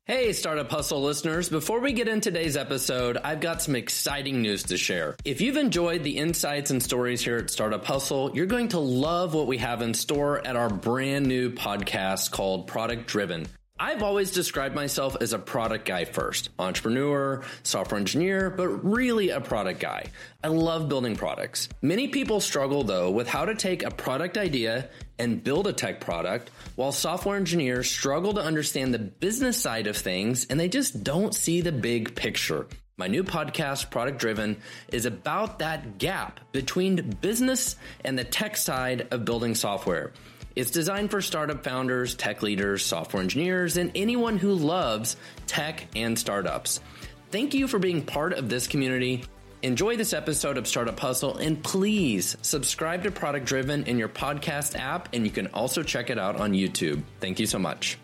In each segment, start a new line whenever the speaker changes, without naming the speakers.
Hey, Startup Hustle listeners. Before we get into today's episode, I've got some exciting news to share. If you've enjoyed the insights and stories here at Startup Hustle, you're going to love what we have in store at our brand new podcast called Product Driven. I've always described myself as a product guy first, entrepreneur, software engineer, but really a product guy. I love building products. Many people struggle though with how to take a product idea and build a tech product, while software engineers struggle to understand the business side of things and they just don't see the big picture. My new podcast, Product Driven, is about that gap between business and the tech side of building software. It's designed for startup founders, tech leaders, software engineers, and anyone who loves tech and startups. Thank you for being part of this community. Enjoy this episode of Startup Hustle, and please subscribe to Product Driven in your podcast app, and you can also check it out on YouTube. Thank you so much.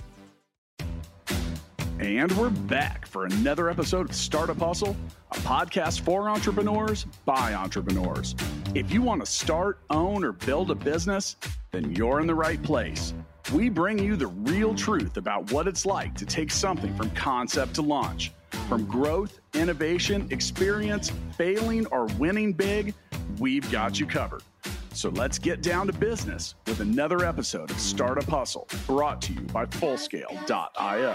And we're back for another episode of Startup Hustle, a podcast for entrepreneurs by entrepreneurs. If you want to start, own, or build a business, then you're in the right place. We bring you the real truth about what it's like to take something from concept to launch. From growth, innovation, experience, failing, or winning big, we've got you covered. So let's get down to business with another episode of Startup Hustle, brought to you by Fullscale.io.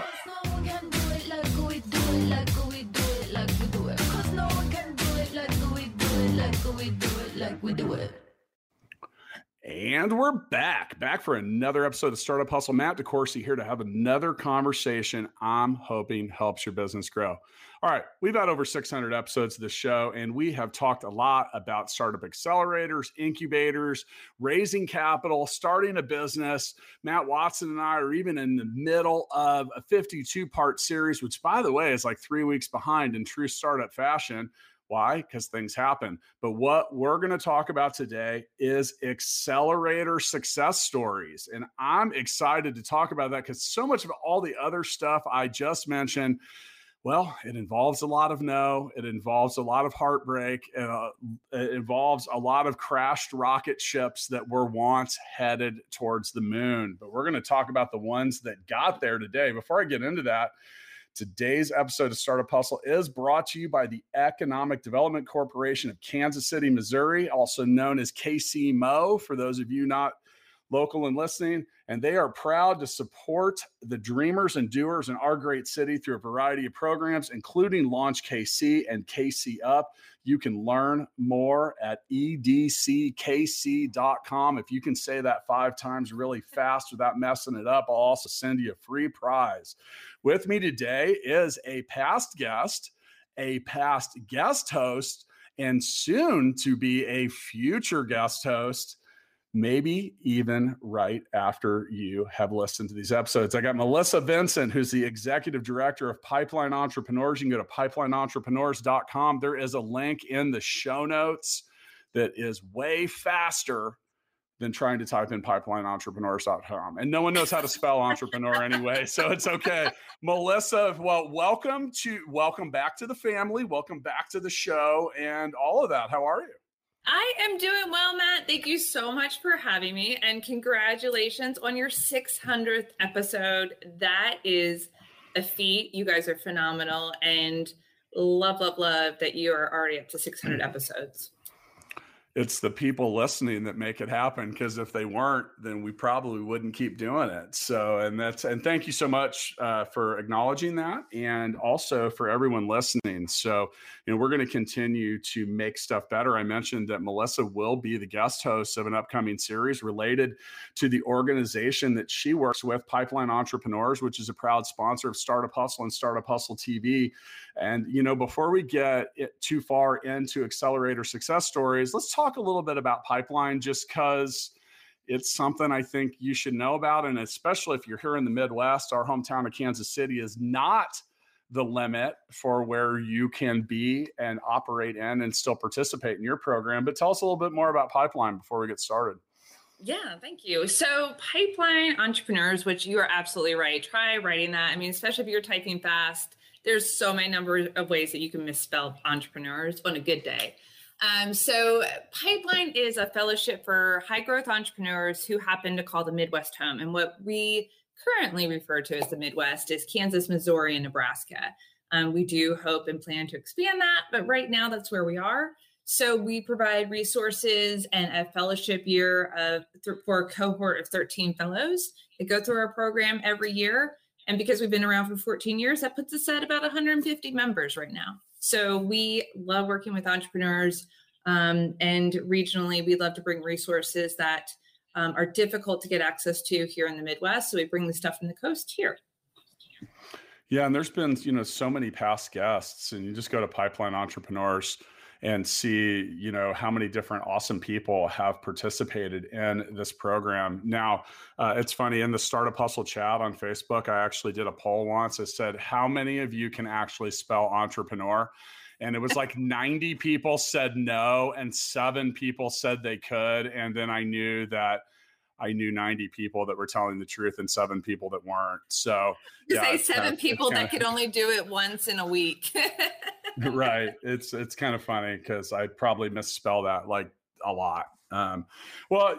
And we're back for another episode of Startup Hustle. Matt DeCoursey here to have another conversation I'm hoping helps your business grow. All right, we've had over 600 episodes of the show, and we have talked a lot about startup accelerators, incubators, raising capital, starting a business. Matt Watson and I are even in the middle of a 52-part series, which, by the way, is like 3 weeks behind in true startup fashion. Why? Because things happen. But what we're going to talk about today is accelerator success stories. And I'm excited to talk about that because so much of all the other stuff I just mentioned, well, it involves a lot of no, it involves a lot of heartbreak, it involves a lot of crashed rocket ships that were once headed towards the moon. But we're going to talk about the ones that got there today. Before I get into that, today's episode of Startup Hustle is brought to you by the Economic Development Corporation of Kansas City, Missouri, also known as KCMO, for those of you not local and listening. And they are proud to support the dreamers and doers in our great city through a variety of programs, including Launch KC and KC Up. You can learn more at edckc.com. If you can say that 5 times really fast without messing it up, I'll also send you a free prize. With me today is a past guest host, and soon to be a future guest host, maybe even right after you have listened to these episodes. I got Melissa Vincent, who's the executive director of Pipeline Entrepreneurs. You can go to pipelines.entrepreneurs.com. There is a link in the show notes that is way faster than trying to type in pipelines.entrepreneurs.com. And no one knows how to spell entrepreneur anyway, so it's okay. Melissa, well, welcome back to the family. Welcome back to the show and all of that. How are you?
I am doing well, Matt. Thank you so much for having me, and congratulations on your 600th episode. That is a feat. You guys are phenomenal, and love that you are already up to 600 episodes.
It's the people listening that make it happen, because if they weren't, then we probably wouldn't keep doing it. So, and thank you so much for acknowledging that, and also for everyone listening. So, we're going to continue to make stuff better. I mentioned that Melissa will be the guest host of an upcoming series related to the organization that she works with, Pipeline Entrepreneurs, which is a proud sponsor of Startup Hustle and Startup Hustle TV. And, before we get too far into accelerator success stories, let's talk a little bit about Pipeline, just because it's something I think you should know about. And especially if you're here in the Midwest, our hometown of Kansas City is not the limit for where you can be and operate in and still participate in your program. But tell us a little bit more about Pipeline before we get started.
Yeah, thank you. So Pipeline Entrepreneurs, which you are absolutely right. Try writing that. I mean, especially if you're typing fast, there's so many number of ways that you can misspell entrepreneurs on a good day. So Pipeline is a fellowship for high growth entrepreneurs who happen to call the Midwest home. And what we currently referred to as the Midwest is Kansas, Missouri, and Nebraska. We do hope and plan to expand that, but right now that's where we are. So we provide resources and a fellowship year for a cohort of 13 fellows that go through our program every year. And because we've been around for 14 years, that puts us at about 150 members right now. So we love working with entrepreneurs, and regionally, we love to bring resources that are difficult to get access to here in the Midwest. So we bring the stuff from the coast here.
Yeah, and there's been, so many past guests, and you just go to Pipeline Entrepreneurs and see, how many different awesome people have participated in this program. Now, it's funny, in the Startup Hustle chat on Facebook, I actually did a poll once. It said, how many of you can actually spell entrepreneur? And it was like 90 people said no, and 7 people said they could. And then I knew 90 people that were telling the truth and 7 people that weren't. So
say 7 people that could only do it once in a week.
Right. It's kind of funny because I probably misspell that like a lot. Well,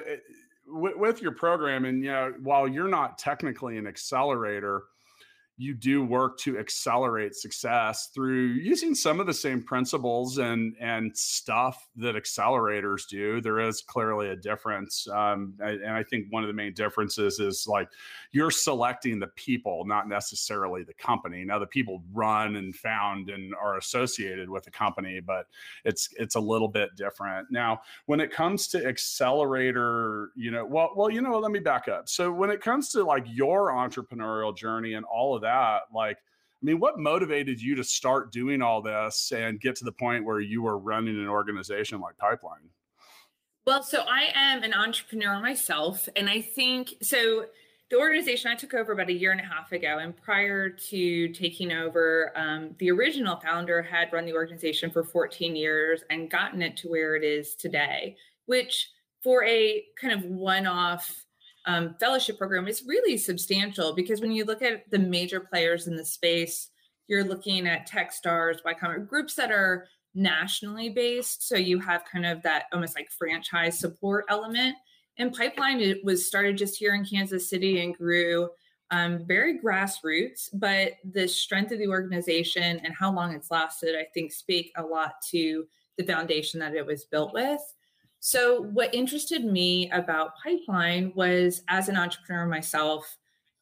with your program, and while you're not technically an accelerator, you do work to accelerate success through using some of the same principles and stuff that accelerators do. There is clearly a difference. And I think one of the main differences is like you're selecting the people, not necessarily the company. Now the people run and found and are associated with the company, but it's a little bit different. Now, when it comes to accelerator, let me back up. So when it comes to like your entrepreneurial journey and all of that, what motivated you to start doing all this and get to the point where you were running an organization like Pipeline?
Well, so I am an entrepreneur myself. And I think, so the organization I took over about 1.5 years ago. And prior to taking over, the original founder had run the organization for 14 years and gotten it to where it is today, which for a kind of one-off fellowship program is really substantial, because when you look at the major players in the space, you're looking at Techstars, Y Combinator, groups that are nationally based. So you have kind of that almost like franchise support element. And Pipeline, it was started just here in Kansas City and grew very grassroots, but the strength of the organization and how long it's lasted, I think, speak a lot to the foundation that it was built with. So what interested me about Pipeline was, as an entrepreneur myself,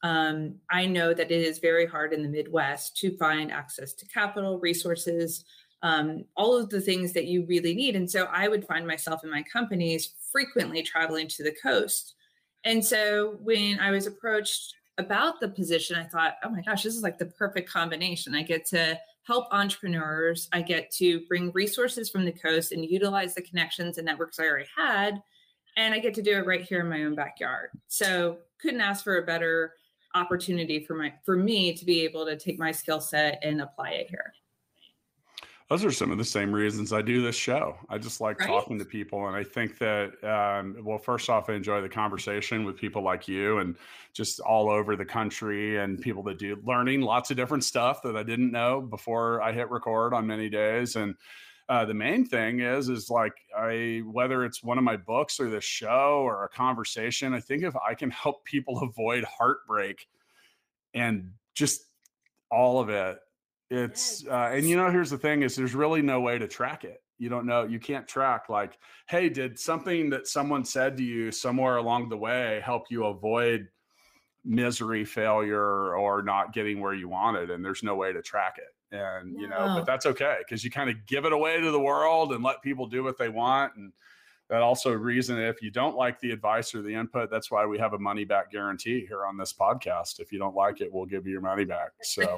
I know that it is very hard in the Midwest to find access to capital, resources, all of the things that you really need. And so I would find myself in my companies frequently traveling to the coast. And so when I was approached about the position, I thought, oh my gosh, this is like the perfect combination. I get to help entrepreneurs. I get to bring resources from the coast and utilize the connections and networks I already had. And I get to do it right here in my own backyard. So couldn't ask for a better opportunity for me to be able to take my skill set and apply it here.
Those are some of the same reasons I do this show. I just like talking to people. And I think that, first off, I enjoy the conversation with people like you and just all over the country, and people that do learning lots of different stuff that I didn't know before I hit record on many days. And the main thing is like, whether it's one of my books or this show or a conversation, I think if I can help people avoid heartbreak and just all of it, it's, and here's the thing is there's really no way to track it. You don't know, you can't track like, hey, did something that someone said to you somewhere along the way help you avoid misery, failure, or not getting where you wanted? And there's no way to track it. And, but that's okay, because you kind of give it away to the world and let people do what they want. And that also reason, if you don't like the advice or the input, that's why we have a money back guarantee here on this podcast. If you don't like it, we'll give you your money back. So,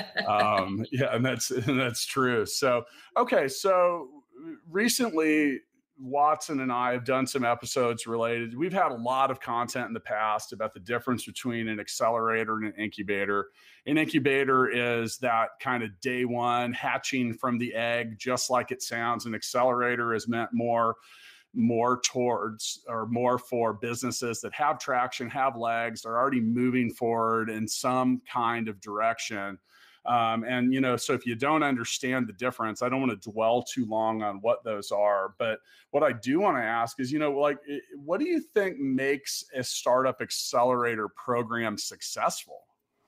and that's true. So, okay. So recently, Watson and I have done some episodes related. We've had a lot of content in the past about the difference between an accelerator and an incubator. An incubator is that kind of day one hatching from the egg, just like it sounds. An accelerator is meant more towards, or more for businesses that have traction, have legs, are already moving forward in some kind of direction. And, so if you don't understand the difference, I don't want to dwell too long on what those are. But what I do want to ask is, what do you think makes a startup accelerator program successful?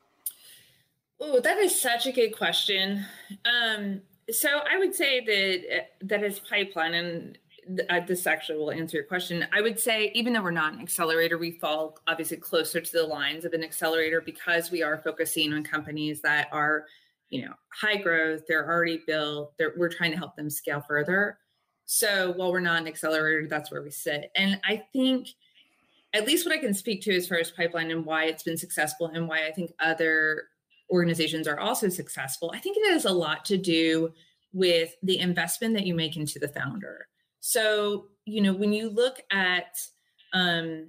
Oh, that is such a good question. So I would say that is pipeline, and this actually will answer your question. I would say, even though we're not an accelerator, we fall obviously closer to the lines of an accelerator because we are focusing on companies that are, high growth, they're already built, we're trying to help them scale further. So while we're not an accelerator, that's where we sit. And I think at least what I can speak to as far as pipeline and why it's been successful and why I think other organizations are also successful, I think it has a lot to do with the investment that you make into the founder. So, when you look at other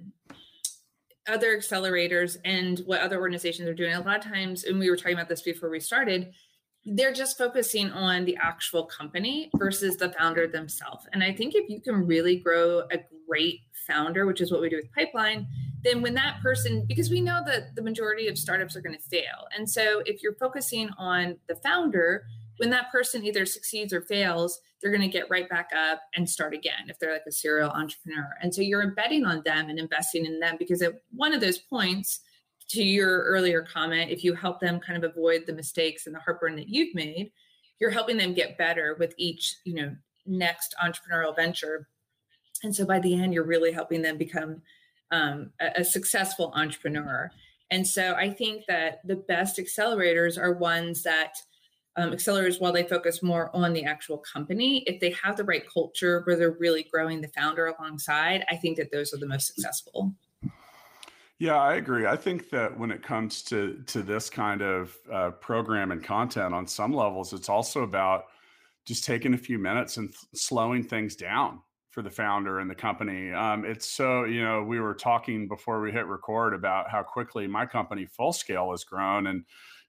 accelerators and what other organizations are doing, a lot of times, and we were talking about this before we started, they're just focusing on the actual company versus the founder themselves. And I think if you can really grow a great founder, which is what we do with Pipeline, then when that person, because we know that the majority of startups are going to fail. And so if you're focusing on the founder, when that person either succeeds or fails, they're going to get right back up and start again if they're like a serial entrepreneur. And so you're betting on them and investing in them, because at one of those points, to your earlier comment, if you help them kind of avoid the mistakes and the heartburn that you've made, you're helping them get better with each, next entrepreneurial venture. And so by the end, you're really helping them become a successful entrepreneur. And so I think that the best accelerators are ones that accelerators, while they focus more on the actual company, if they have the right culture where they're really growing the founder alongside, I think that those are the most successful.
Yeah, I agree. I think that when it comes to this kind of program and content, on some levels, it's also about just taking a few minutes and slowing things down for the founder and the company. It's so, we were talking before we hit record about how quickly my company, Full Scale, has grown. And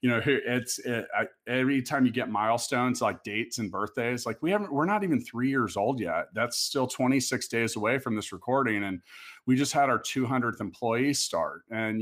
every time you get milestones like dates and birthdays, like we're not even 3 years old yet. That's still 26 days away from this recording. And we just had our 200th employee start, and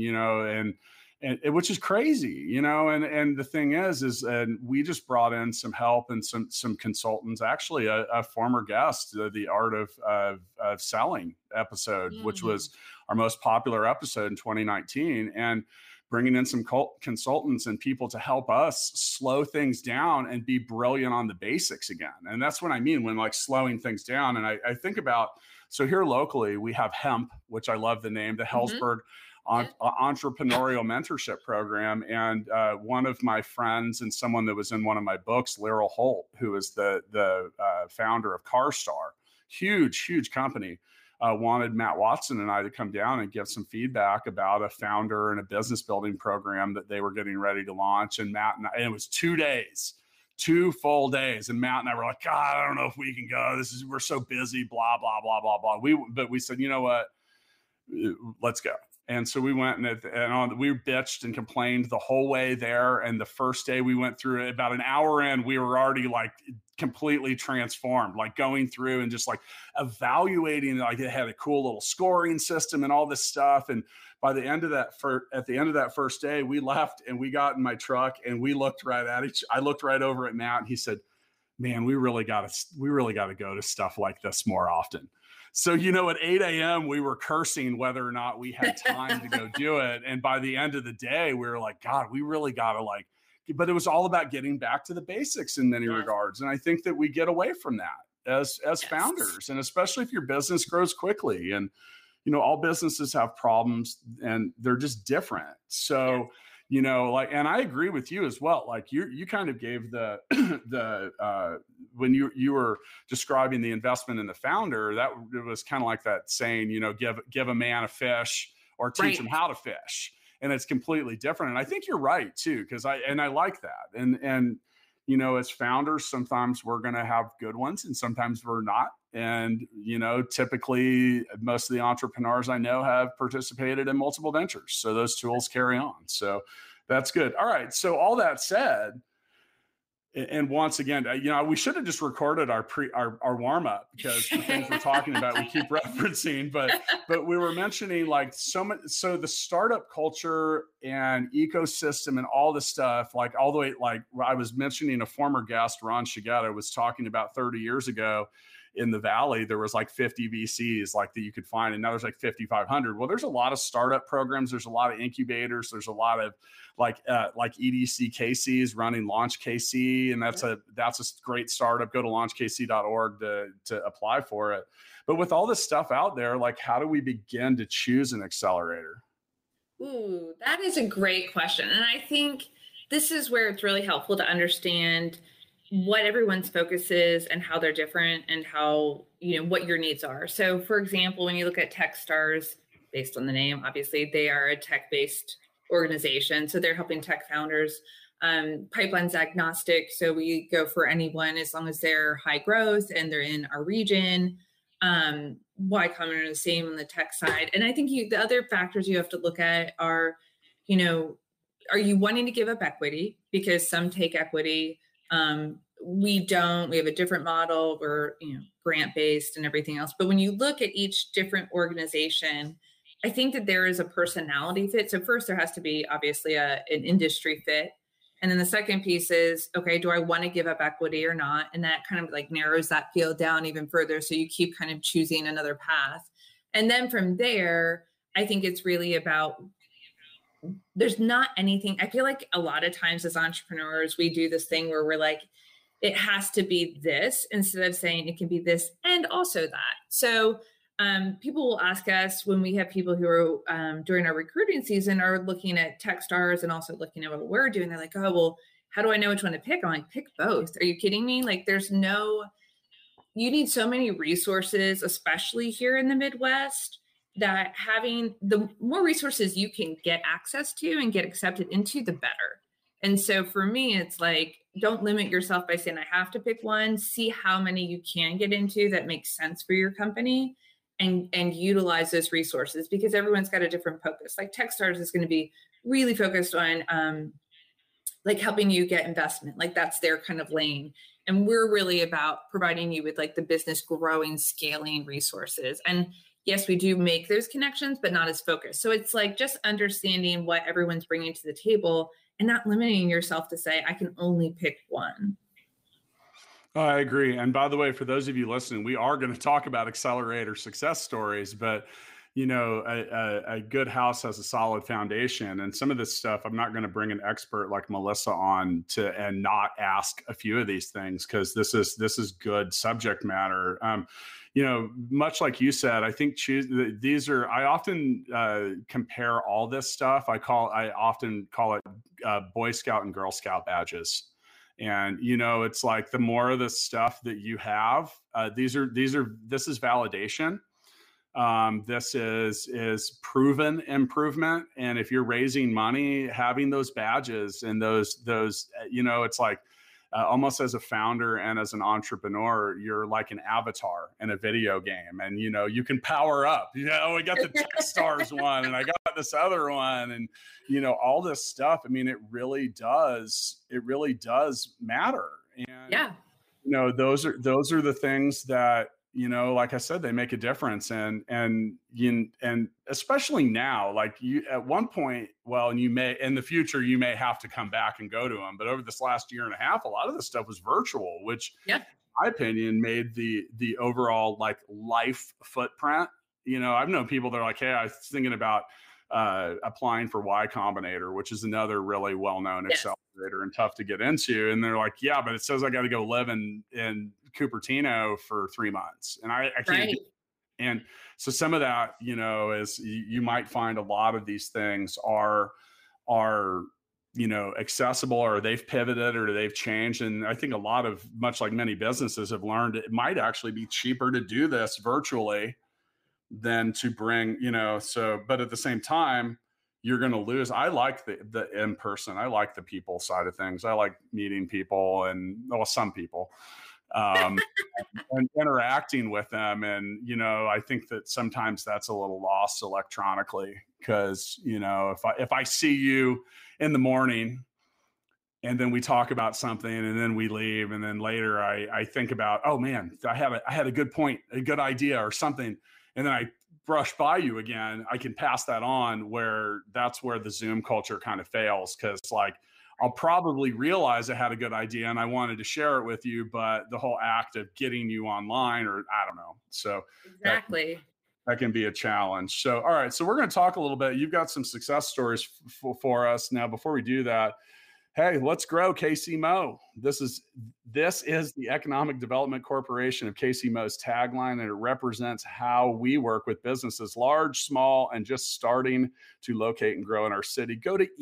which is crazy, and the thing is we just brought in some help and some consultants, actually a former guest, the Art of Selling episode, which was our most popular episode in 2019. And bringing in some consultants and people to help us slow things down and be brilliant on the basics again. And that's what I mean when slowing things down. And I think about, so here locally, we have HEMP, which I love the name, the Hellsberg Entrepreneurial Mentorship Program. And one of my friends and someone that was in one of my books, Laryl Holt, who is the founder of CarStar, huge company, wanted Matt Watson and I to come down and give some feedback about a founder and a business building program that they were getting ready to launch. And Matt and it was 2 days, 2 full days. And Matt and I were like, God, I don't know if we can go. We're so busy, blah, blah, blah, blah, blah. But we said, you know what? Let's go. And so we went we bitched and complained the whole way there. And the first day we went through it, about an hour in, we were already completely transformed, going through and just evaluating, it had a cool little scoring system and all this stuff. And by the end of at the end of that first day, we left and we got in my truck and we looked right at I looked right over at Matt and he said, man, we really got to go to stuff like this more often. So, at 8 a.m., we were cursing whether or not we had time to go do it. And by the end of the day, we were like, God, we really got to but it was all about getting back to the basics in many regards. And I think that we get away from that as founders, and especially if your business grows quickly. And, all businesses have problems and they're just different. So, and I agree with you as well. You kind of gave when you were describing the investment in the founder, that it was kind of like that saying, give a man a fish or teach him how to fish. And it's completely different. And I think you're right too, because I like that. And as founders, sometimes we're going to have good ones and sometimes we're not. And, typically most of the entrepreneurs I know have participated in multiple ventures. So those tools carry on. So that's good. All right. So all that said, And once again, we should have just recorded our warm up, because the things we're talking about, we keep referencing, but we were mentioning like so the startup culture and ecosystem and all this stuff, like all the way, like I was mentioning a former guest, Ron Shigeta, was talking about 30 years ago in the Valley, there was like 50 VCs like that you could find, and now there's like 5,500. Well, there's a lot of startup programs. There's a lot of incubators. There's a lot of like EDC KC's running Launch KC, and that's a great startup. Go to launchkc.org to apply for it. But with all this stuff out there, like how do we begin to choose an accelerator?
Ooh, that is a great question. And I think this is where it's really helpful to understand what everyone's focus is and how they're different and how, what your needs are. So for example, when you look at Techstars, based on the name, obviously they are a tech-based organization. So they're helping tech founders. Pipeline's agnostic. So we go for anyone as long as they're high growth and they're in our region. Y Combinator are the same on the tech side. And I think the other factors you have to look at are, are you wanting to give up equity? Because some take equity. We don't. We have a different model. We're grant-based and everything else. But when you look at each different organization, I think that there is a personality fit. So first, there has to be obviously an industry fit. And then the second piece is, okay, do I want to give up equity or not? And that kind of like narrows that field down even further. So you keep kind of choosing another path. And then from there, I think it's really about, there's not anything. I feel like a lot of times as entrepreneurs, we do this thing where we're like, it has to be this, instead of saying it can be this and also that. So people will ask us when we have people who are during our recruiting season are looking at Techstars and also looking at what we're doing. They're like, oh, well, how do I know which one to pick? I'm like, pick both. Are you kidding me? Like you need so many resources, especially here in the Midwest, that having the more resources you can get access to and get accepted into, the better. And so for me, it's like, don't limit yourself by saying I have to pick one. See how many you can get into that makes sense for your company, and utilize those resources, because everyone's got a different focus. Like Techstars is going to be really focused on like helping you get investment. Like that's their kind of lane. And we're really about providing you with like the business growing, scaling resources. And yes, we do make those connections, but not as focused. So it's like just understanding what everyone's bringing to the table and not limiting yourself to say, I can only pick one.
I agree. And by the way, for those of you listening, we are going to talk about accelerator success stories, but a good house has a solid foundation. And some of this stuff, I'm not going to bring an expert like Melissa on and not ask a few of these things, because this is good subject matter. Much like you said, I think I often compare all this stuff. I often call it Boy Scout and Girl Scout badges. And, it's like the more of the stuff that you have, this is validation. This is proven improvement. And if you're raising money, having those badges and those, it's like almost as a founder and as an entrepreneur, you're like an avatar in a video game, and, you can power up, we got the Techstars one and I got this other one, and, all this stuff. I mean, it really does matter. And,
yeah,
those are the things that, like I said, they make a difference. And especially now, like you at one point, and you may, in the future, you may have to come back and go to them. But over this last year and a half, a lot of this stuff was virtual, which in my opinion made the overall like life footprint. I've known people that are like, hey, I was thinking about applying for Y Combinator, which is another really well-known accelerator and tough to get into. And they're like, yeah, but it says I got to go live in Cupertino for 3 months, and I can't. Right. And so some of that, is you might find a lot of these things are accessible, or they've pivoted, or they've changed. And I think much like many businesses have learned, it might actually be cheaper to do this virtually than to bring, but at the same time, you're going to lose. I like the in-person. I like the people side of things. I like meeting people and some people. And interacting with them. And, I think that sometimes that's a little lost electronically, because, if I see you in the morning and then we talk about something, and then we leave, and then later I think about, oh man, I had a good point, a good idea or something, and then I brush by you again. I can pass that on, where that's where the Zoom culture kind of fails, because like I'll probably realize I had a good idea and I wanted to share it with you, but the whole act of getting you online, or I don't know. So
Exactly.
that can be a challenge. So, all right. So we're going to talk a little bit. You've got some success stories for us. Now, before we do that, hey, let's grow KC Mo. This is the Economic Development Corporation of KC Mo's tagline, and it represents how we work with businesses, large, small, and just starting to locate and grow in our city. Go to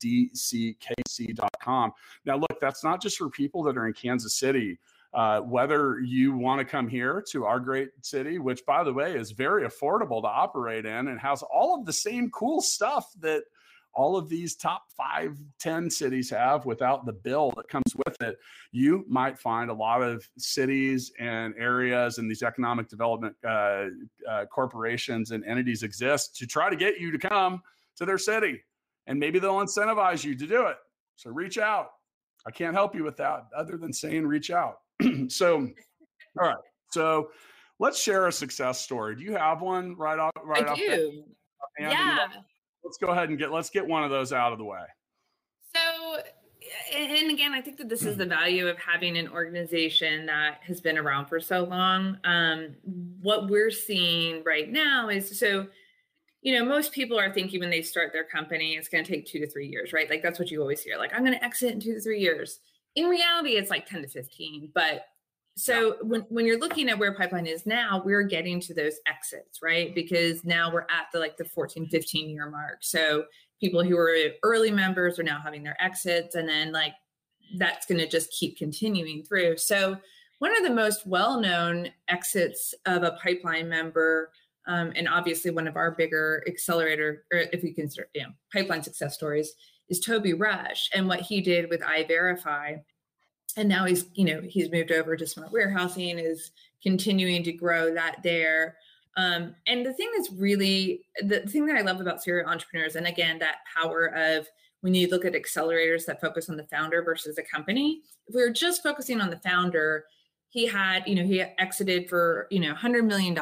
edckc.com. Now, look, that's not just for people that are in Kansas City. Whether you want to come here to our great city, which, by the way, is very affordable to operate in and has all of the same cool stuff that all of these top 5, 10 cities have without the bill that comes with it, you might find a lot of cities and areas and these economic development corporations and entities exist to try to get you to come to their city. And maybe they'll incentivize you to do it. So reach out. I can't help you with that other than saying reach out. So, all right. So let's share a success story. Do you have one right off?
I do. Yeah.
Let's go ahead and let's get one of those out of the way.
So, and again, I think that this is the value of having an organization that has been around for so long. What we're seeing right now is, so, most people are thinking when they start their company, it's going to take 2 to 3 years, right? Like that's what you always hear. Like, I'm going to exit in 2 to 3 years. In reality, it's like 10 to 15. But so when you're looking at where Pipeline is now, we're getting to those exits, right? Because now we're at the 14, 15 year mark. So people who were early members are now having their exits, and then that's going to just keep continuing through. So one of the most well-known exits of a Pipeline member, and obviously one of our bigger accelerator, or if we consider Pipeline success stories, is Toby Rush and what he did with iVerify. And now he's moved over to Smart Warehousing, is continuing to grow that there. And the thing that I love about serial entrepreneurs, and again, that power of when you look at accelerators that focus on the founder versus a company, if we were just focusing on the founder, he exited for, $100 million,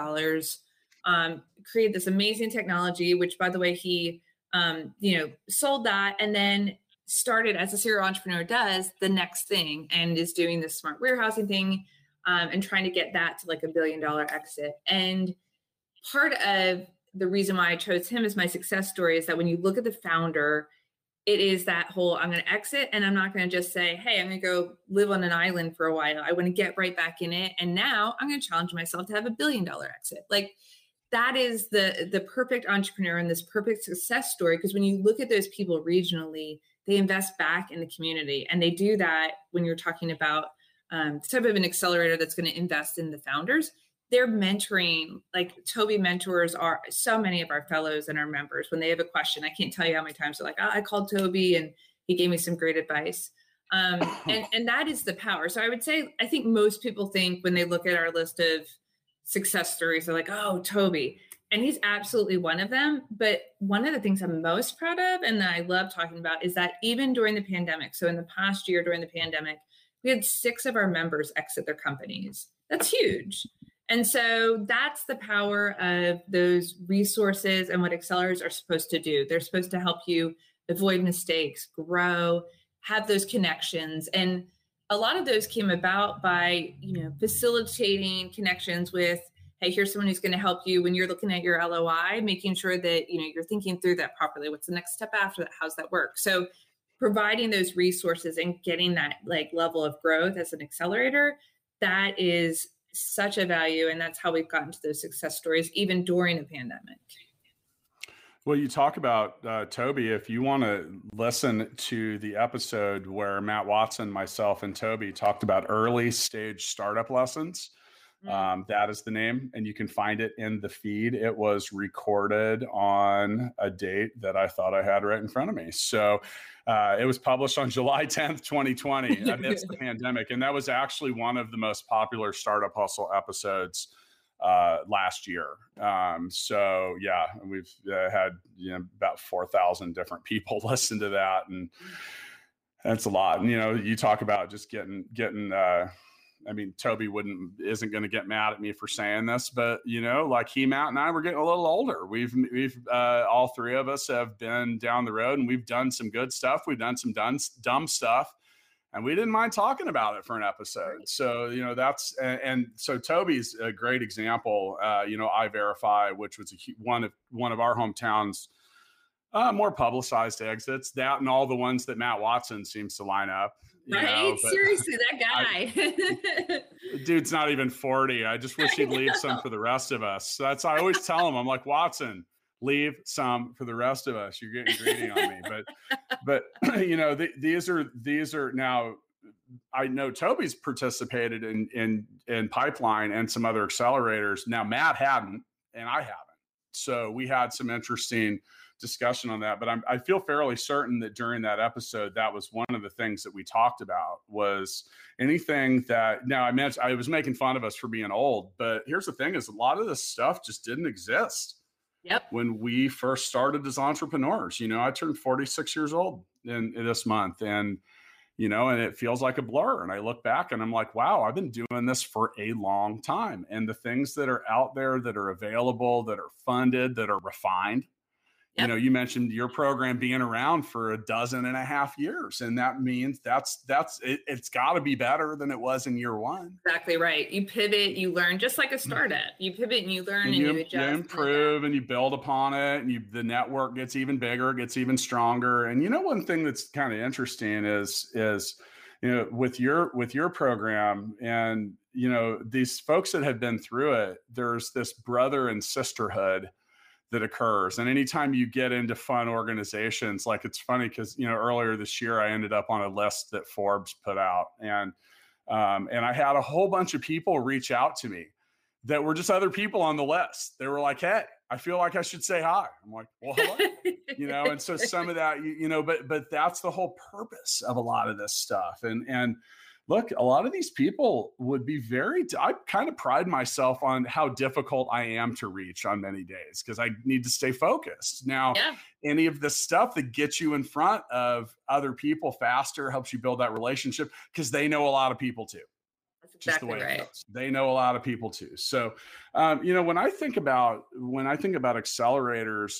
created this amazing technology, which by the way, he, sold that, and then started, as a serial entrepreneur does, the next thing, and is doing this Smart Warehousing thing, and trying to get that to $1 billion exit. And part of the reason why I chose him as my success story is that when you look at the founder, it is that whole, I'm going to exit, and I'm not going to just say, hey, I'm going to go live on an island for a while. I want to get right back in it. And now I'm going to challenge myself to have $1 billion exit. That is the perfect entrepreneur and this perfect success story. Because when you look at those people regionally, they invest back in the community. And they do that when you're talking about the type of an accelerator that's going to invest in the founders. They're mentoring, Toby mentors are so many of our fellows and our members. When they have a question, I can't tell you how many times they're like, I called Toby and he gave me some great advice. And that is the power. So I would say, I think most people think when they look at our list of success stories, they're like, oh, Toby. And he's absolutely one of them. But one of the things I'm most proud of and that I love talking about is that even during the pandemic, so in the past year during the pandemic, we had 6 of our members exit their companies. That's huge. And so that's the power of those resources and what accelerators are supposed to do. They're supposed to help you avoid mistakes, grow, have those connections. And a lot of those came about by, facilitating connections with, hey, here's someone who's going to help you when you're looking at your LOI, making sure that, you're thinking through that properly. What's the next step after that? How's that work? So providing those resources and getting that level of growth as an accelerator, that is such a value. And that's how we've gotten to those success stories, even during the pandemic.
Well, you talk about Toby. If you want to listen to the episode where Matt Watson, myself, and Toby talked about early stage startup lessons, that is the name, and you can find it in the feed. It was recorded on a date that I thought I had right in front of me. So it was published on July 10th, 2020, amidst the pandemic. And that was actually one of the most popular Startup Hustle episodes last year. So yeah, we've had about 4,000 different people listen to that, and That's a lot. And, you talk about just getting, I mean, Toby isn't going to get mad at me for saying this, but like Matt and I, we're getting a little older. We've all three of us have been down the road, and we've done some good stuff. We've done some dumb stuff, and we didn't mind talking about it for an episode. So, and so Toby's a great example. iVerify, which was one of our hometowns, more publicized exits, that and all the ones that Matt Watson seems to line up.
Right? Seriously, that guy.
Dude's not even 40. I just wish he'd leave some for the rest of us. I always tell him, I'm like, Watson, leave some for the rest of us. You're getting greedy on me. But these are now, I know Toby's participated in Pipeline and some other accelerators. Now Matt hadn't, and I haven't. So we had some interesting discussion on that, but I feel fairly certain that during that episode, that was one of the things that we talked about was anything that, now I was making fun of us for being old, but here's the thing is a lot of this stuff just didn't exist.
Yep.
When we first started as entrepreneurs. I turned 46 years old in this month, and and it feels like a blur. And I look back and I'm like, wow, I've been doing this for a long time. And the things that are out there that are available, that are funded, that are refined, Yep. You mentioned your program being around for 12.5 years, and that means it's got to be better than it was in year one.
Exactly right. You pivot, you learn, just like a startup. You pivot and you learn and you adjust.
You improve and you build upon it, and the network gets even bigger, gets even stronger. And one thing that's kind of interesting is with your program and these folks that have been through it, there's this brother and sisterhood that occurs. And anytime you get into fun organizations, like it's funny because, earlier this year, I ended up on a list that Forbes put out. And I had a whole bunch of people reach out to me that were just other people on the list. They were like, hey, I feel like I should say hi. I'm like, well, hello. And so some of that, but that's the whole purpose of a lot of this stuff. And look, a lot of these people would be I kind of pride myself on how difficult I am to reach on many days because I need to stay focused. Now, Any of the stuff that gets you in front of other people faster helps you build that relationship because they know a lot of people too.
That's exactly
just the way
right.
It goes. They know a lot of people too. So, when I think about accelerators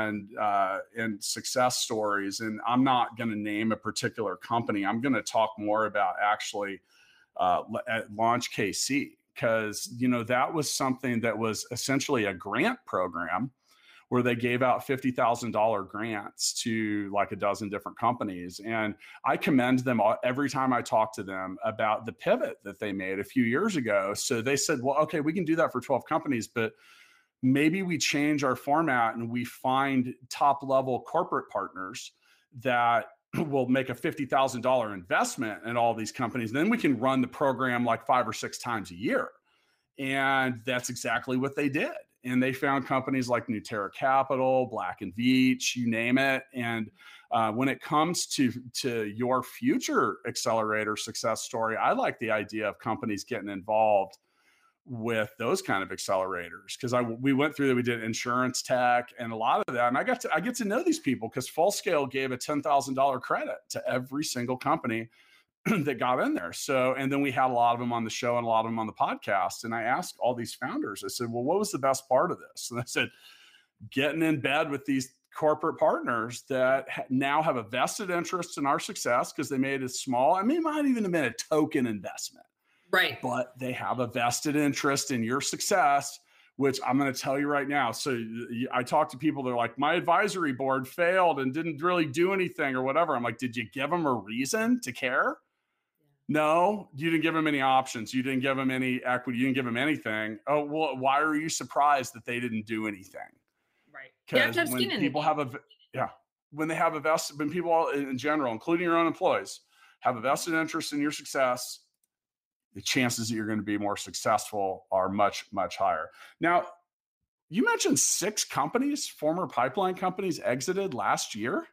and success stories, and I'm not going to name a particular company, I'm going to talk more about actually at Launch KC because that was something that was essentially a grant program where they gave out $50,000 grants to like a dozen different companies. And I commend them every time I talk to them about the pivot that they made a few years ago. So they said, well, okay, we can do that for 12 companies, but maybe we change our format and we find top level corporate partners that will make a $50,000 investment in all these companies. Then we can run the program like 5 or 6 times a year. And that's exactly what they did. And they found companies like Newterra Capital, Black & Veatch, you name it. And when it comes to your future accelerator success story, I like the idea of companies getting involved with those kind of accelerators because we went through that. We did insurance tech and a lot of that. And I get to know these people because Fullscale gave a $10,000 credit to every single company that got in there. So, and then we had a lot of them on the show and a lot of them on the podcast. And I asked all these founders, I said, well, what was the best part of this? And I said, getting in bed with these corporate partners that now have a vested interest in our success because they made it small. I mean, it might even have been a token investment,
right?
But they have a vested interest in your success, which I'm going to tell you right now. So I talk to people, they're like, my advisory board failed and didn't really do anything or whatever. I'm like, did you give them a reason to care? No, you didn't give them any options. You didn't give them any equity. You didn't give them anything. Oh, well, why are you surprised that they didn't do anything?
Right.
Because when people when people in general, including your own employees, have a vested interest in your success, the chances that you're going to be more successful are much, much higher. Now, you mentioned 6 companies, former pipeline companies, exited last year.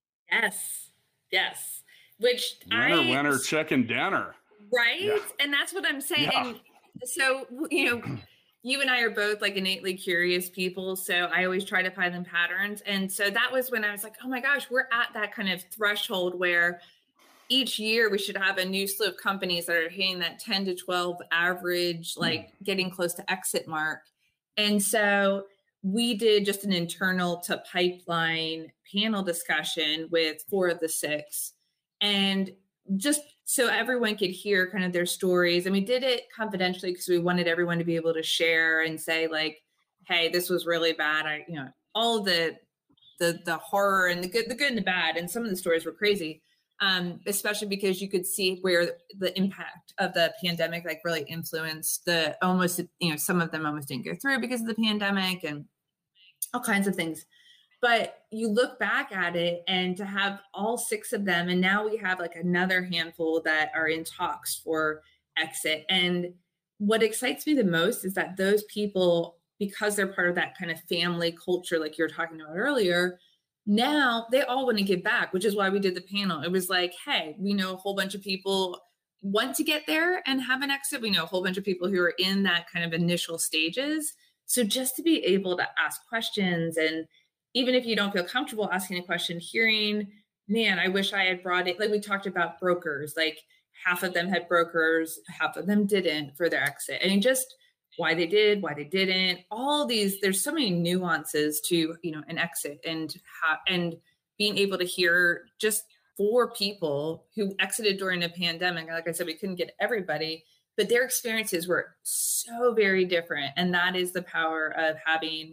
Yes. Which
winner, chicken dinner.
Right. Yeah. And that's what I'm saying. Yeah. So, you and I are both like innately curious people. So I always try to find them patterns. And so that was when I was like, oh my gosh, we're at that kind of threshold where each year we should have a new slew of companies that are hitting that 10 to 12 average, like getting close to exit mark. And so we did just an internal to pipeline panel discussion with 4 of the 6. And just so everyone could hear kind of their stories. And we did it confidentially because we wanted everyone to be able to share and say like, hey, this was really bad. All the horror and the good and the bad. And some of the stories were crazy. Especially because you could see where the impact of the pandemic like really influenced some of them almost didn't go through because of the pandemic and all kinds of things. But you look back at it, and to have all 6 of them, and now we have like another handful that are in talks for exit. And what excites me the most is that those people, because they're part of that kind of family culture, like you were talking about earlier, now they all want to give back, which is why we did the panel. It was like, hey, we know a whole bunch of people want to get there and have an exit. We know a whole bunch of people who are in that kind of initial stages. So just to be able to ask questions, and even if you don't feel comfortable asking a question, hearing, man, I wish I had brought it. Like we talked about brokers, like half of them had brokers, half of them didn't for their exit. And just why they did, why they didn't, all these, there's so many nuances to, an exit, and being able to hear just 4 people who exited during a pandemic. Like I said, we couldn't get everybody, but their experiences were so very different. And that is the power of having,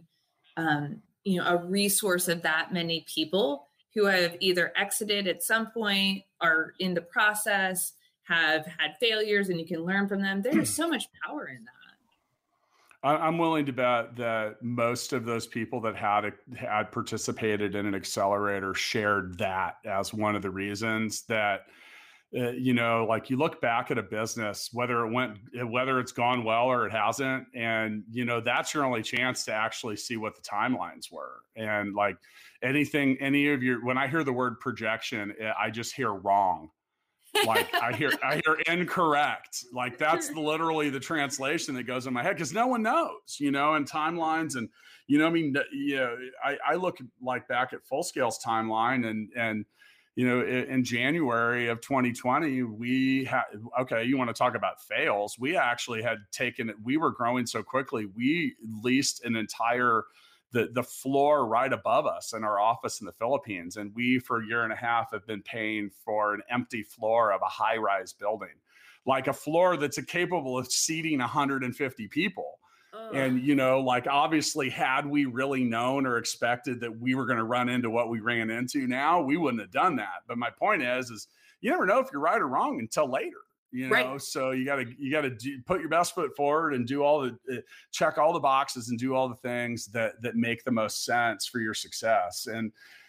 a resource of that many people who have either exited at some point, are in the process, have had failures, and you can learn from them. There is so much power in that.
I'm willing to bet that most of those people that had participated in an accelerator shared that as one of the reasons that, like you look back at a business, whether it's gone well or it hasn't, and, that's your only chance to actually see what the timelines were. And like when I hear the word projection, I just hear wrong. Like I hear incorrect. Like that's literally the translation that goes in my head, because no one knows, and timelines, and I look like back at Fullscale's timeline, and in January of 2020, we had, you want to talk about fails? We actually had taken it. We were growing so quickly. We leased an entire the floor right above us in our office in the Philippines. And we, for a year and a half, have been paying for an empty floor of a high-rise building, like a floor that's capable of seating 150 people. And, obviously, had we really known or expected that we were going to run into what we ran into now, we wouldn't have done that. But my point is you never know if you're right or wrong until later. Right. So you gotta put your best foot forward and do check all the boxes and do all the things that make the most sense for your success. And,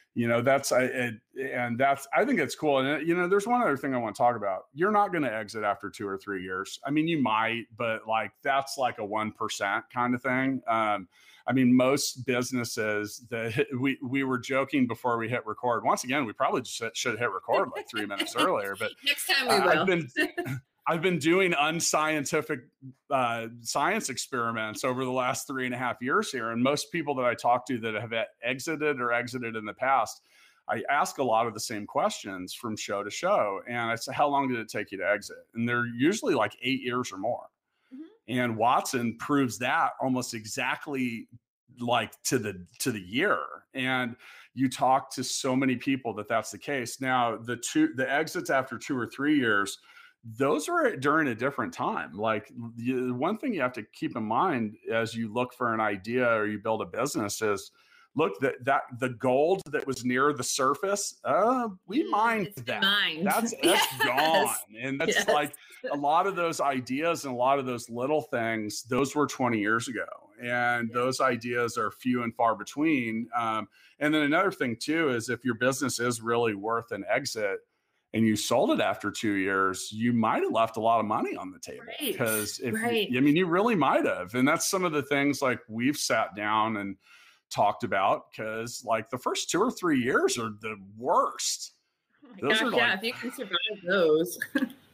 I think it's cool. And, there's one other thing I want to talk about. You're not going to exit after 2 or 3 years. I mean, you might, but like, that's like a 1% kind of thing. Most businesses that we were joking before we hit record. Once again, we probably should hit record like 3 minutes earlier, but
next time we will.
I've been doing unscientific science experiments over the last 3.5 years here. And most people that I talk to that have exited in the past, I ask a lot of the same questions from show to show. And I say, how long did it take you to exit? And they're usually like 8 years or more. And Watson proves that almost exactly like to the year. And you talk to so many people that's the case. Now, the exits after 2 or 3 years, those are during a different time. Like one thing you have to keep in mind as you look for an idea or you build a business is, look, that the gold that was near the surface, we mined that. That's gone. And that's like a lot of those ideas and a lot of those little things, those were 20 years ago. And those ideas are few and far between. And then another thing too, is if your business is really worth an exit and you sold it after 2 years, you might have left a lot of money on the table. Because you really might have. And that's some of the things like we've sat down and talked about, because like the first 2 or 3 years are the worst.
Oh my gosh, if you can survive those.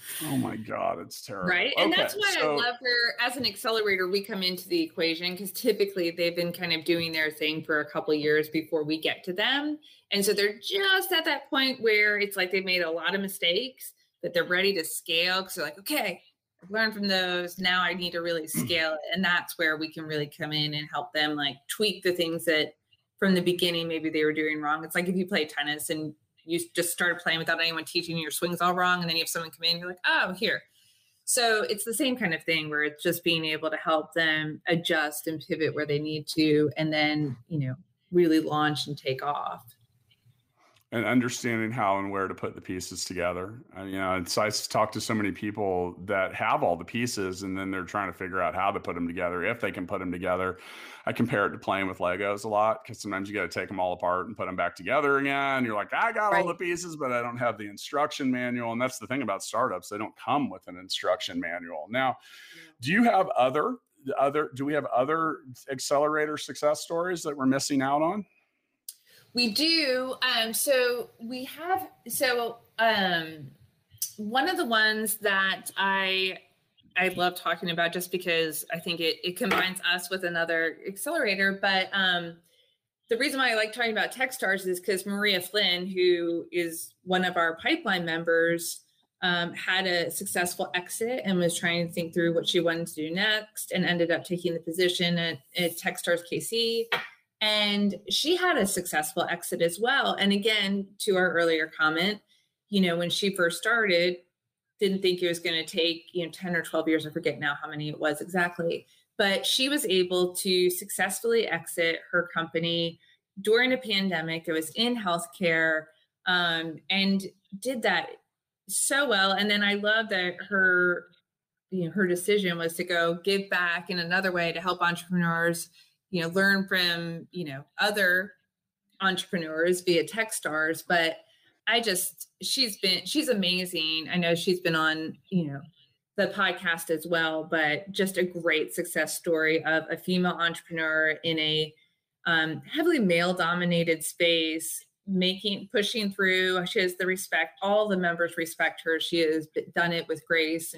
Oh my God, it's terrible.
Right. And that's why I love her as an accelerator. We come into the equation because typically they've been kind of doing their thing for a couple of years before we get to them. And so they're just at that point where it's like they've made a lot of mistakes, but they're ready to scale because they're like, okay, I've learned from those. Now I need to really scale it. And that's where we can really come in and help them like tweak the things that from the beginning maybe they were doing wrong. It's like if you play tennis and you just started playing without anyone teaching you, your swings all wrong. And then you have someone come in and you're like, oh, here. So it's the same kind of thing where it's just being able to help them adjust and pivot where they need to, and then, really launch and take off.
And understanding how and where to put the pieces together. It's I talk to so many people that have all the pieces and then they're trying to figure out how to put them together, if they can put them together. I compare it to playing with Legos a lot because sometimes you got to take them all apart and put them back together again. You're like, I got all the pieces, but I don't have the instruction manual. And that's the thing about startups. They don't come with an instruction manual. Now, do you have do we have other accelerator success stories that we're missing out on?
We do. One of the ones that I love talking about just because I think it combines us with another accelerator. But the reason why I like talking about Techstars is because Maria Flynn, who is one of our pipeline members, had a successful exit and was trying to think through what she wanted to do next and ended up taking the position at Techstars KC. And she had a successful exit as well. And again, to our earlier comment, when she first started, didn't think it was going to take, 10 or 12 years. I forget now how many it was exactly. But she was able to successfully exit her company during a pandemic. It was in healthcare, and did that so well. And then I love that her decision was to go give back in another way to help entrepreneurs learn from, other entrepreneurs via Techstars. But she's amazing. I know she's been on, the podcast as well, but just a great success story of a female entrepreneur in a heavily male dominated space, pushing through. She has the respect. All the members respect her. She has done it with grace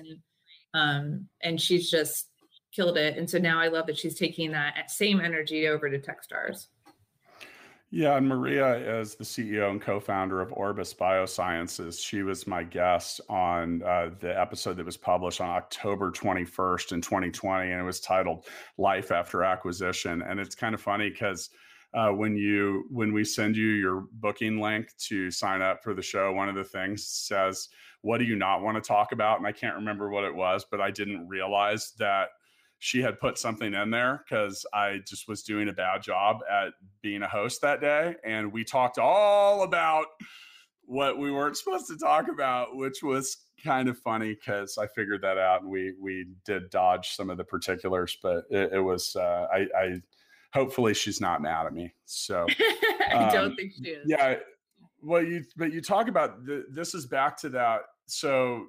and she's just killed it. And so now I love that she's taking that same energy over to Techstars.
Yeah, and Maria is the CEO and co-founder of Orbis Biosciences. She was my guest on the episode that was published on October 21st in 2020, and it was titled Life After Acquisition. And it's kind of funny because when we send you your booking link to sign up for the show, one of the things says, what do you not want to talk about? And I can't remember what it was, but I didn't realize that she had put something in there because I just was doing a bad job at being a host that day. And we talked all about what we weren't supposed to talk about, which was kind of funny because I figured that out and we did dodge some of the particulars, but it was, I hopefully she's not mad at me. So
I don't think she is.
Yeah. Well, you talk about this is back to that. So,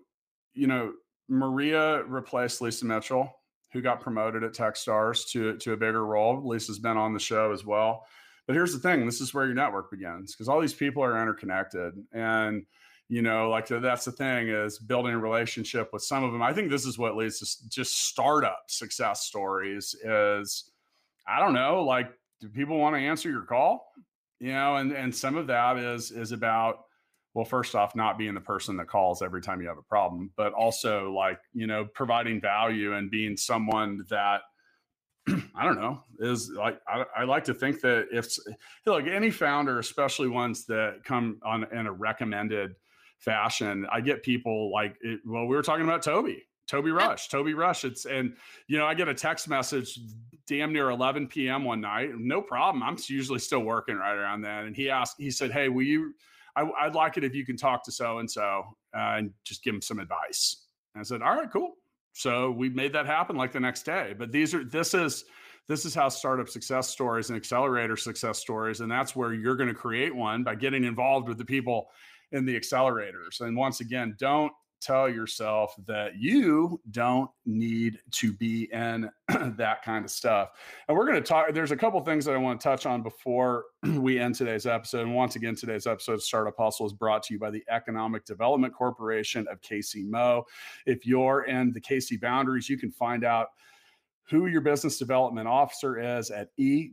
Maria replaced Lisa Mitchell, who got promoted at Techstars to a bigger role. Lisa's been on the show as well. But here's the thing, this is where your network begins because all these people are interconnected. And, that's the thing is building a relationship with some of them. I think this is what leads to just startup success stories is, I don't know, do people want to answer your call? And some of that is about, well, first off, not being the person that calls every time you have a problem, but also providing value and being someone that, I don't know, is I like to think that if any founder, especially ones that come on in a recommended fashion, I get people we were talking about Toby Rush. I get a text message damn near 11 p.m. one night. No problem. I'm usually still working right around then. And he said, hey, I'd like it if you can talk to so-and-so and just give them some advice. And I said, all right, cool. So we made that happen the next day. But this is how startup success stories and accelerator success stories. And that's where you're going to create one by getting involved with the people in the accelerators. And once again, don't tell yourself that you don't need to be in that kind of stuff. And we're going to talk, there's a couple things that I want to touch on before we end today's episode. And once again, today's episode of Startup Hustle is brought to you by the Economic Development Corporation of KC Mo. If you're in the KC boundaries, you can find out who your business development officer is at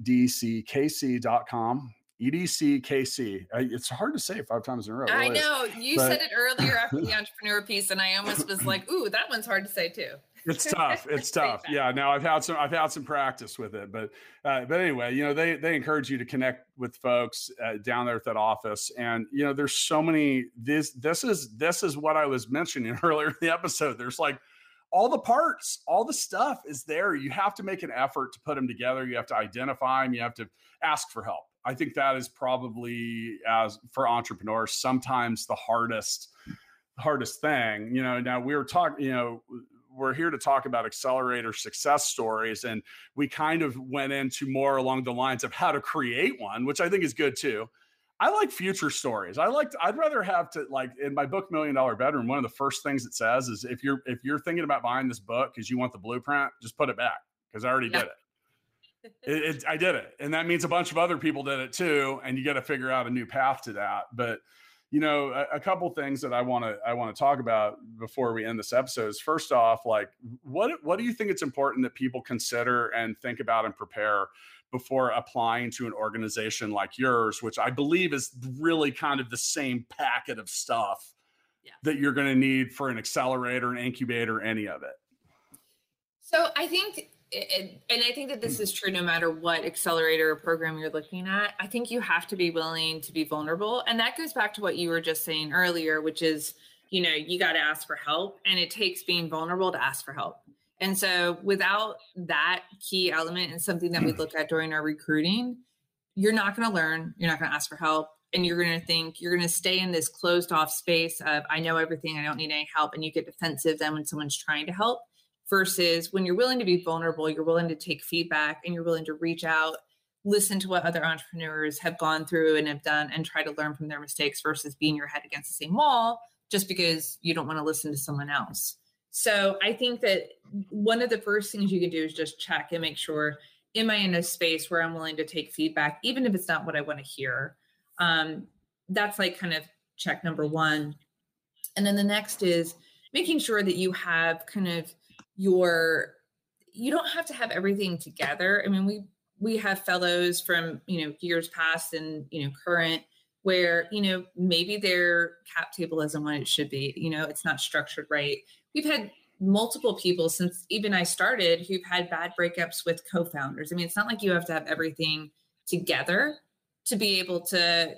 edckc.com. EDCKC. It's hard to say 5 times in a row.
I know. You said it earlier after the entrepreneur piece, and I almost was like, ooh, that one's hard to say too.
It's tough. It's tough. Yeah. Now I've had some practice with it, but anyway, they encourage you to connect with folks down there at that office. And, there's so many, this is what I was mentioning earlier in the episode. There's like all the parts, all the stuff is there. You have to make an effort to put them together. You have to identify them. You have to ask for help. I think that is probably, as for entrepreneurs, sometimes the hardest thing. Now we're here to talk about accelerator success stories, and we kind of went into more along the lines of how to create one, which I think is good too. I like future stories. I'd rather have to, like, in my book, $1 Million Bedroom, one of the first things it says is if you're thinking about buying this book because you want the blueprint, just put it back because I already did it. I did it. And that means a bunch of other people did it too. And you got to figure out a new path to that. But, a couple things that I want to talk about before we end this episode is, first off, like, what do you think it's important that people consider and think about and prepare before applying to an organization like yours, which I believe is really kind of the same packet of stuff that you're going to need for an accelerator, an incubator, any of it?
So I think, and I think that this is true no matter what accelerator or program you're looking at, I think you have to be willing to be vulnerable. And that goes back to what you were just saying earlier, which is, you got to ask for help, and it takes being vulnerable to ask for help. And so without that key element and something that we look at during our recruiting, you're not going to learn, you're not going to ask for help. And you're going to think you're going to stay in this closed off space of, I know everything, I don't need any help. And you get defensive then when someone's trying to help. Versus when you're willing to be vulnerable, you're willing to take feedback, and you're willing to reach out, listen to what other entrepreneurs have gone through and have done, and try to learn from their mistakes, versus being your head against the same wall just because you don't want to listen to someone else. So I think that one of the first things you can do is just check and make sure, am I in a space where I'm willing to take feedback, even if it's not what I want to hear? That's like kind of check number one. And then the next is making sure that you have kind of you don't have to have everything together. I mean, we have fellows from, years past and, current, where, maybe their cap table isn't what it should be. It's not structured right. We've had multiple people since even I started who've had bad breakups with co-founders. I mean, it's not like you have to have everything together to be able to,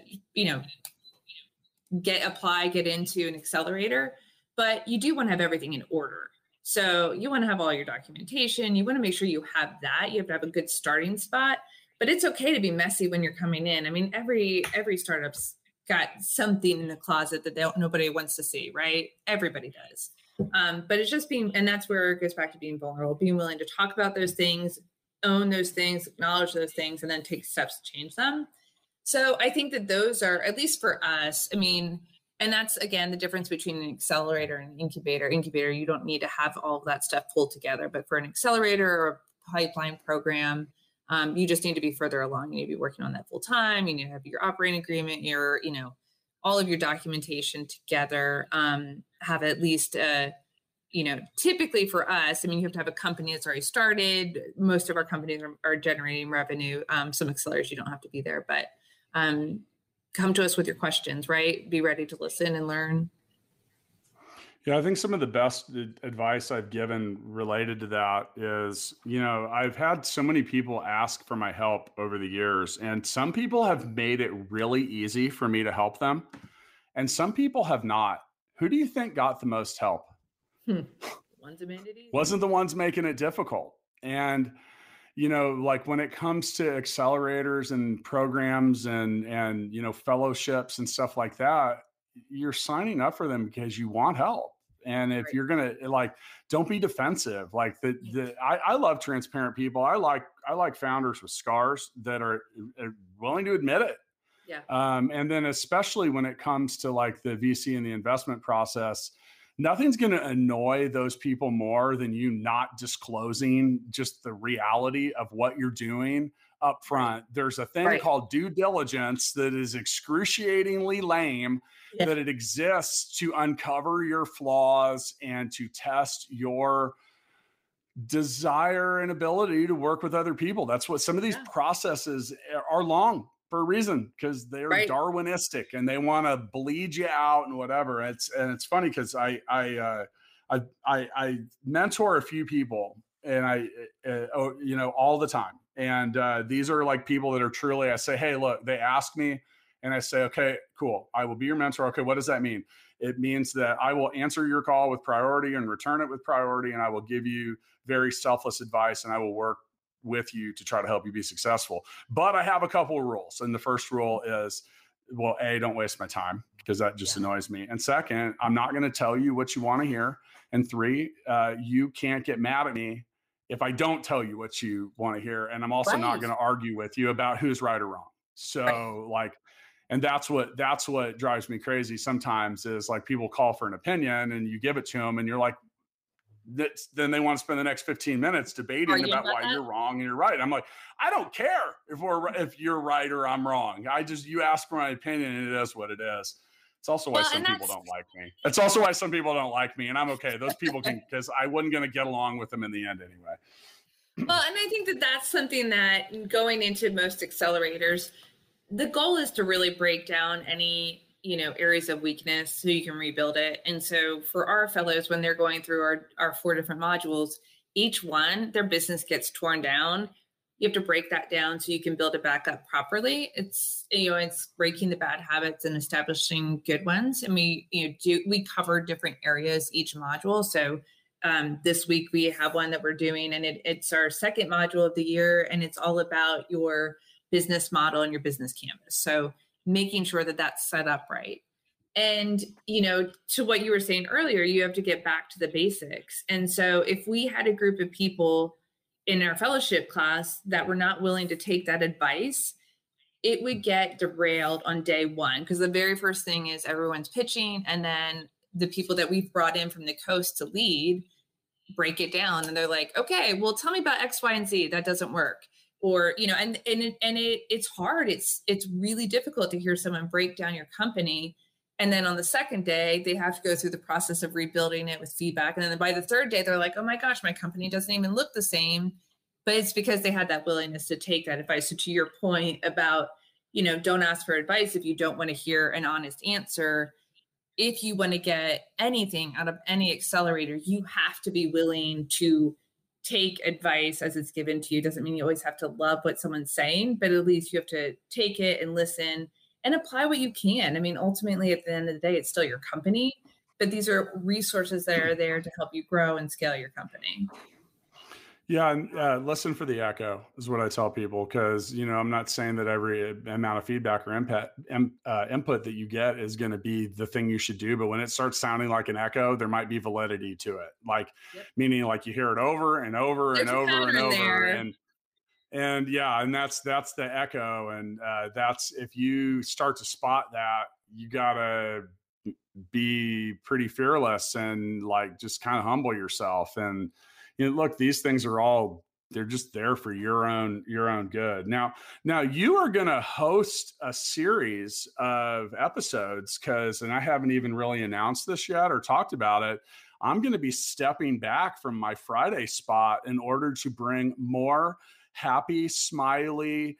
get into an accelerator, but you do want to have everything in order. So you want to have all your documentation. You want to make sure you have that. You have to have a good starting spot, but it's okay to be messy when you're coming in. I mean, every startup's got something in the closet that nobody wants to see, right? Everybody does. But it's just and that's where it goes back to being vulnerable, being willing to talk about those things, own those things, acknowledge those things, and then take steps to change them. So I think that those are, at least for us, I mean, and that's, again, the difference between an accelerator and an incubator. Incubator, you don't need to have all of that stuff pulled together. But for an accelerator or a pipeline program, you just need to be further along. You need to be working on that full time. You need to have your operating agreement, all of your documentation together. Have at least, typically for us, I mean, you have to have a company that's already started. Most of our companies are generating revenue. Some accelerators, you don't have to be there, but come to us with your questions, right? Be ready to listen and learn.
Yeah, I think some of the best advice I've given related to that is, I've had so many people ask for my help over the years, and some people have made it really easy for me to help them, and some people have not. Who do you think got the most help?
Ones that made it easy.
Wasn't the ones making it difficult. And like when it comes to accelerators and programs and fellowships and stuff like that, you're signing up for them because you want help. And if you're going to don't be defensive. Like I love transparent people. I like founders with scars that are willing to admit it.
Yeah.
And then especially when it comes to like the VC and the investment process, nothing's going to annoy those people more than you not disclosing just the reality of what you're doing up front. There's a thing called due diligence that is excruciatingly lame, that it exists to uncover your flaws and to test your desire and ability to work with other people. That's what some of these processes are long for a reason, because they're Darwinistic and they want to bleed you out and whatever. It's funny because I mentor a few people, and all the time. And these are like people that are truly, I say, hey, look, they ask me and I say, okay, cool. I will be your mentor. Okay. What does that mean? It means that I will answer your call with priority and return it with priority. And I will give you very selfless advice, and I will work with you to try to help you be successful. But I have a couple of rules. And the first rule is, well, A, don't waste my time, because that just annoys me. And second, I'm not going to tell you what you want to hear. And three, you can't get mad at me if I don't tell you what you want to hear. And I'm also not going to argue with you about who's right or wrong. So and that's what drives me crazy sometimes, is like people call for an opinion and you give it to them and you're like, then they want to spend the next 15 minutes debating about why you're wrong and you're right. I'm like, I don't care if you're right or I'm wrong. You ask for my opinion and it is what it is. It's also why some people don't like me. It's also why some people don't like me, and I'm okay. Those people can, because I wasn't going to get along with them in the end anyway.
Well, and I think that that's something that going into most accelerators, the goal is to really break down any areas of weakness so you can rebuild it. And so for our fellows, when they're going through our 4 different modules, each one, their business gets torn down. You have to break that down so you can build it back up properly. It's breaking the bad habits and establishing good ones. And we cover different areas each module. So this week we have one that we're doing, and it's our second module of the year, and it's all about your business model and your business canvas. So making sure that that's set up right. And, to what you were saying earlier, you have to get back to the basics. And so if we had a group of people in our fellowship class that were not willing to take that advice, it would get derailed on day one, because the very first thing is everyone's pitching. And then the people that we've brought in from the coast to lead break it down. And they're like, okay, well, tell me about X, Y, and Z. That doesn't work. Or, it's hard. It's really difficult to hear someone break down your company. And then on the second day, they have to go through the process of rebuilding it with feedback. And then by the third day, they're like, oh my gosh, my company doesn't even look the same. But it's because they had that willingness to take that advice. So to your point about, don't ask for advice if you don't want to hear an honest answer. If you want to get anything out of any accelerator, you have to be willing to take advice as it's given to you. Doesn't mean you always have to love what someone's saying, but at least you have to take it and listen and apply what you can. I mean, ultimately, at the end of the day, it's still your company, but these are resources that are there to help you grow and scale your company.
Yeah, and listen for the echo is what I tell people, because I'm not saying that every amount of feedback or input that you get is going to be the thing you should do. But when it starts sounding like an echo, there might be validity to it. Meaning like you hear it over and over and over and over, and that's the echo. And that's, if you start to spot that, you gotta be pretty fearless and just kind of humble yourself. And look, these things are they're just there for your own good. Now you are going to host a series of episodes, and I haven't even really announced this yet or talked about it. I'm going to be stepping back from my Friday spot in order to bring more happy, smiley,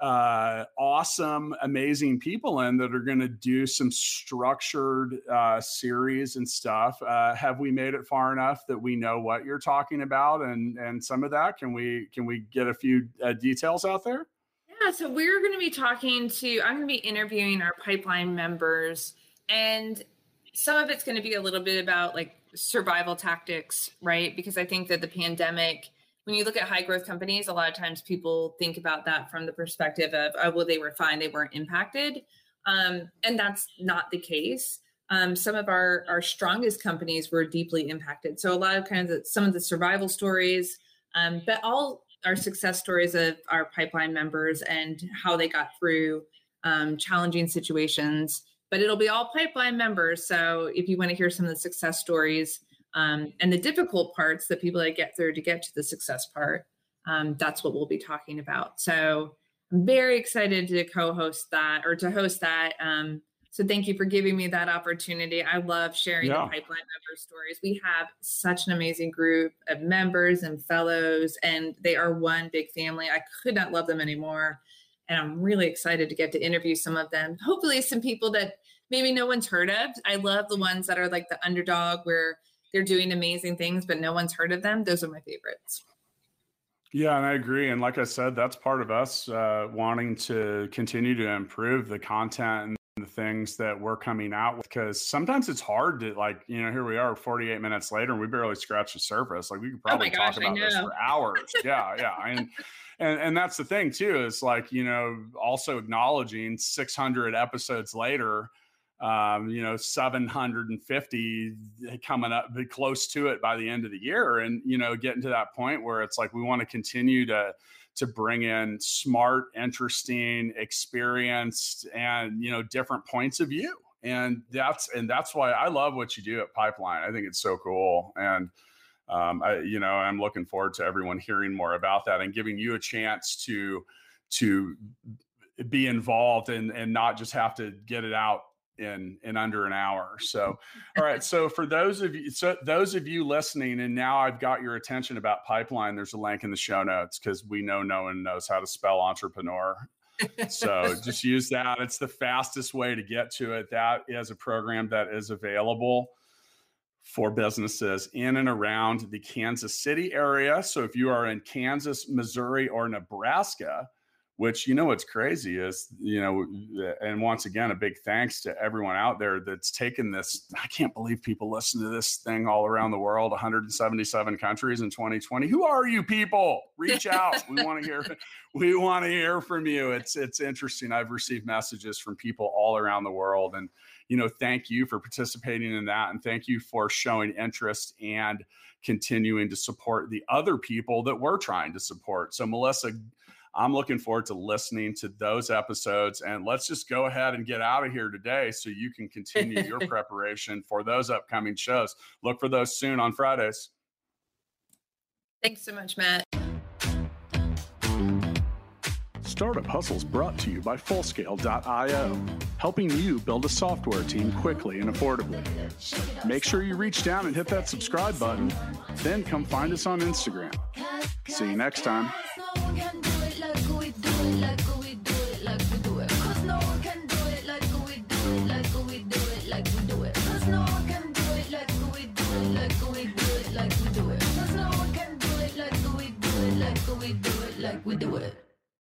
awesome, amazing people in that are going to do some structured series and stuff. Have we made it far enough that we know what you're talking about and some of that? Can we get a few details out there?
Yeah, so we're going to be I'm going to be interviewing our pipeline members, and some of it's going to be a little bit about survival tactics, right? Because I think that the pandemic, when you look at high growth companies, a lot of times people think about that from the perspective of, oh, well, they were fine, they weren't impacted. And that's not the case. Some of our strongest companies were deeply impacted. So a lot of some of the survival stories, but all our success stories of our pipeline members and how they got through challenging situations but it'll be all pipeline members. So if you want to hear some of the success stories and the difficult parts that people get through to get to the success part, that's what we'll be talking about. So I'm very excited to co-host that or to host that. So thank you for giving me that opportunity. I love sharing the pipeline member stories. We have such an amazing group of members and fellows, and they are one big family. I could not love them anymore. And I'm really excited to get to interview some of them. Hopefully some people that maybe no one's heard of. I love the ones that are like the underdog where they're doing amazing things, but no one's heard of them. Those are my favorites.
Yeah, and I agree. And like I said, that's part of us wanting to continue to improve the content and the things that we're coming out with, because sometimes it's hard to here we are 48 minutes later and we barely scratched the surface. Like we could probably talk about this for hours. Yeah. And that's the thing too, is also acknowledging 600 episodes later, 750 coming up close to it by the end of the year. And, getting to that point where it's like, we want to continue to bring in smart, interesting, experienced, and, different points of view. And that's why I love what you do at Pipeline. I think it's so cool. And, I'm looking forward to everyone hearing more about that and giving you a chance to be involved and not just have to get it out in under an hour. So, all right. So for those of you listening, and now I've got your attention about Pipeline, there's a link in the show notes because we know no one knows how to spell entrepreneur. So just use that. It's the fastest way to get to it. That is a program that is available for businesses in and around the Kansas City area. So if you are in Kansas, Missouri, or Nebraska, which, what's crazy is, and once again, a big thanks to everyone out there that's taken this. I can't believe people listen to this thing all around the world, 177 countries in 2020. Who are you people? Reach out. We want to hear from you. It's interesting. I've received messages from people all around the world, and, thank you for participating in that. And thank you for showing interest and continuing to support the other people that we're trying to support. So Melissa, I'm looking forward to listening to those episodes, and let's just go ahead and get out of here today so you can continue your preparation for those upcoming shows. Look for those soon on Fridays.
Thanks so much, Matt.
Startup Hustles brought to you by Fullscale.io, helping you build a software team quickly and affordably. Make sure you reach down and hit that subscribe button, then come find us on Instagram. See you next time. We do it.